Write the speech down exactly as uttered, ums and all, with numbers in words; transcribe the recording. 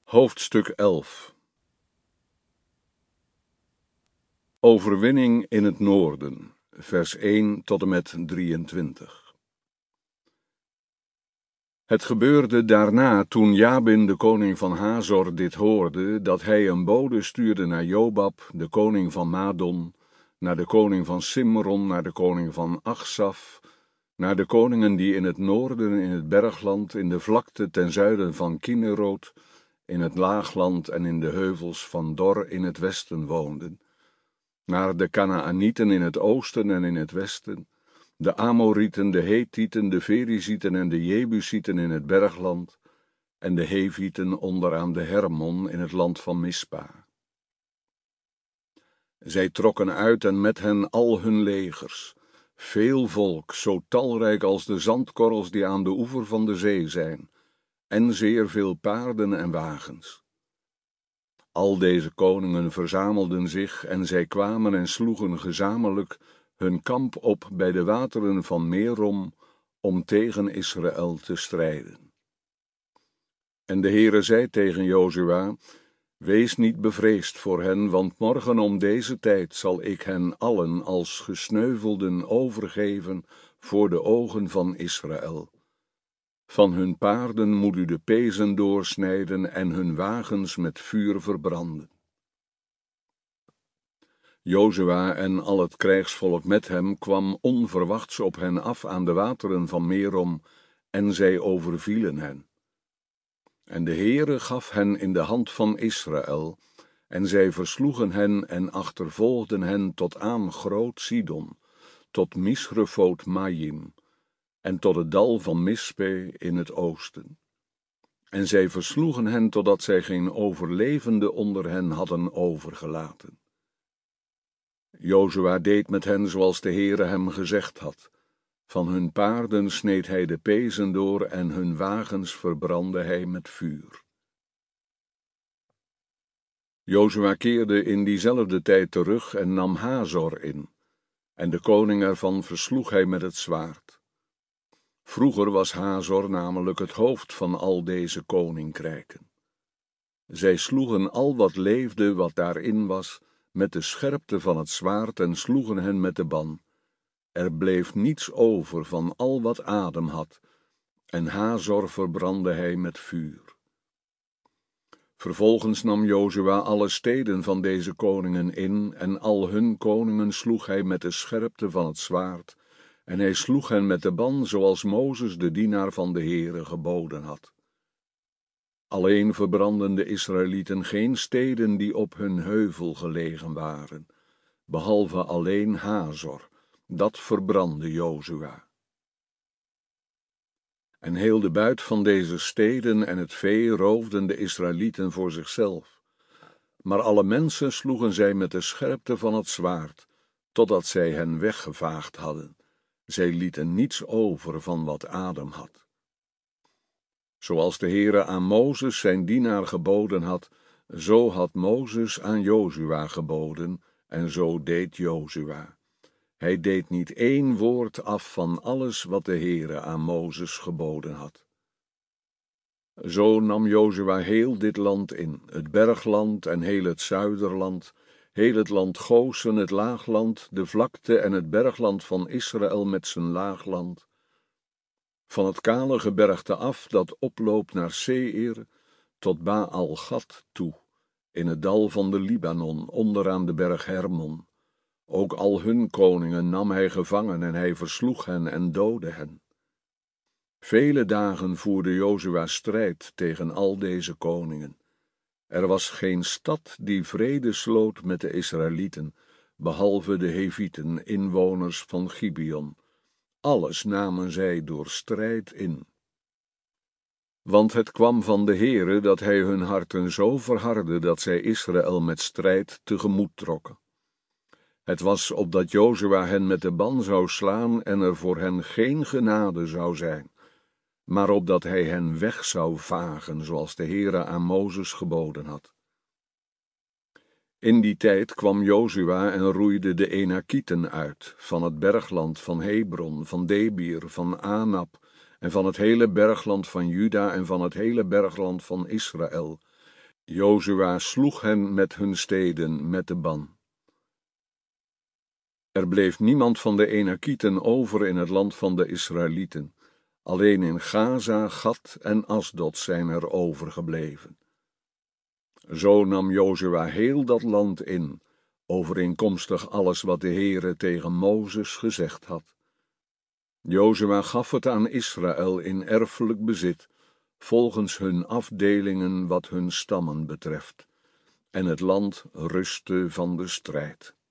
Hoofdstuk elf. Overwinning in het noorden, vers één tot en met drieëntwintig. Het gebeurde daarna, toen Jabin, de koning van Hazor, dit hoorde, dat hij een bode stuurde naar Jobab, de koning van Madon, naar de koning van Simron, naar de koning van Achsaf, naar de koningen die in het noorden, in het bergland, in de vlakte ten zuiden van Kinneroot, in het laagland en in de heuvels van Dor in het westen woonden, naar de Kanaanieten in het oosten en in het westen, de Amorieten, de Hethieten, de Ferizieten en de Jebusieten in het bergland, en de Hevieten onderaan de Hermon in het land van Mispa. Zij trokken uit en met hen al hun legers, veel volk, zo talrijk als de zandkorrels die aan de oever van de zee zijn, en zeer veel paarden en wagens. Al deze koningen verzamelden zich en zij kwamen en sloegen gezamenlijk hun kamp op bij de wateren van Merom om tegen Israël te strijden. En de Heere zei tegen Jozua: Wees niet bevreesd voor hen, want morgen om deze tijd zal ik hen allen als gesneuvelden overgeven voor de ogen van Israël. Van hun paarden moet u de pezen doorsnijden en hun wagens met vuur verbranden. Jozua en al het krijgsvolk met hem kwam onverwachts op hen af aan de wateren van Merom, en zij overvielen hen. En de Heere gaf hen in de hand van Israël, en zij versloegen hen en achtervolgden hen tot aan Groot Sidon, tot Misrefoot Maim, en tot het dal van Mispe in het oosten. En zij versloegen hen totdat zij geen overlevende onder hen hadden overgelaten. Jozua deed met hen zoals de Heere hem gezegd had. Van hun paarden sneed hij de pezen door en hun wagens verbrandde hij met vuur. Jozua keerde in diezelfde tijd terug en nam Hazor in, en de koning ervan versloeg hij met het zwaard. Vroeger was Hazor namelijk het hoofd van al deze koninkrijken. Zij sloegen al wat leefde, wat daarin was, met de scherpte van het zwaard en sloegen hen met de ban. Er bleef niets over van al wat adem had, en Hazor verbrandde hij met vuur. Vervolgens nam Jozua alle steden van deze koningen in, en al hun koningen sloeg hij met de scherpte van het zwaard, en hij sloeg hen met de ban, zoals Mozes, de dienaar van de Heere, geboden had. Alleen verbrandden de Israëlieten geen steden die op hun heuvel gelegen waren, behalve alleen Hazor, dat verbrandde Jozua. En heel de buit van deze steden en het vee roofden de Israëlieten voor zichzelf. Maar alle mensen sloegen zij met de scherpte van het zwaard, totdat zij hen weggevaagd hadden. Zij lieten niets over van wat adem had. Zoals de Heere aan Mozes zijn dienaar geboden had, zo had Mozes aan Jozua geboden, en zo deed Jozua. Hij deed niet één woord af van alles wat de Heere aan Mozes geboden had. Zo nam Jozua heel dit land in, het bergland en heel het zuiderland, heel het land Gosen, het laagland, de vlakte en het bergland van Israël met zijn laagland, van het kale gebergte af dat oploopt naar Seir, tot Baal-Gad toe, in het dal van de Libanon, onderaan de berg Hermon. Ook al hun koningen nam hij gevangen en hij versloeg hen en doodde hen. Vele dagen voerde Jozua strijd tegen al deze koningen. Er was geen stad die vrede sloot met de Israëlieten, behalve de Hevieten, inwoners van Gibeon. Alles namen zij door strijd in. Want het kwam van de Heere dat hij hun harten zo verhardde dat zij Israël met strijd tegemoet trokken. Het was opdat Jozua hen met de ban zou slaan en er voor hen geen genade zou zijn, maar opdat hij hen weg zou vagen, zoals de Heere aan Mozes geboden had. In die tijd kwam Jozua en roeide de Enakieten uit, van het bergland van Hebron, van Debir, van Anab, en van het hele bergland van Juda en van het hele bergland van Israël, Jozua sloeg hen met hun steden met de ban. Er bleef niemand van de Enakieten over in het land van de Israëlieten. Alleen in Gaza, Gat en Asdod zijn er overgebleven. Zo nam Jozua heel dat land in, overeenkomstig alles wat de Heere tegen Mozes gezegd had. Jozua gaf het aan Israël in erfelijk bezit, volgens hun afdelingen wat hun stammen betreft, en het land rustte van de strijd.